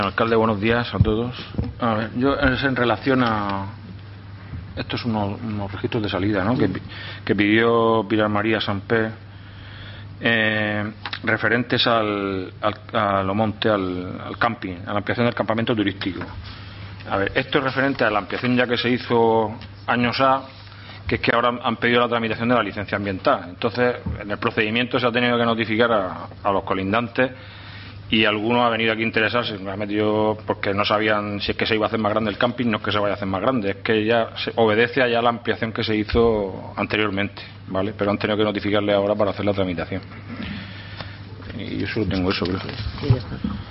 Alcalde, buenos días a todos. A ver, yo es en relación a estos unos registros de salida, ¿no? que pidió Pilar María Sampé, referentes al Omonte, al camping, a la ampliación del campamento turístico. A ver, esto es referente a la ampliación ya que se hizo años A, que es que ahora han pedido la tramitación de la licencia ambiental. Entonces, en el procedimiento se ha tenido que notificar a los colindantes, y algunos han venido aquí a interesarse, me ha metido porque no sabían si es que se iba a hacer más grande el camping. No es que se vaya a hacer más grande, es que ya se obedece a la ampliación que se hizo anteriormente, ¿vale? Pero han tenido que notificarle ahora para hacer la tramitación. Y yo solo tengo eso, creo. Sí, ya está.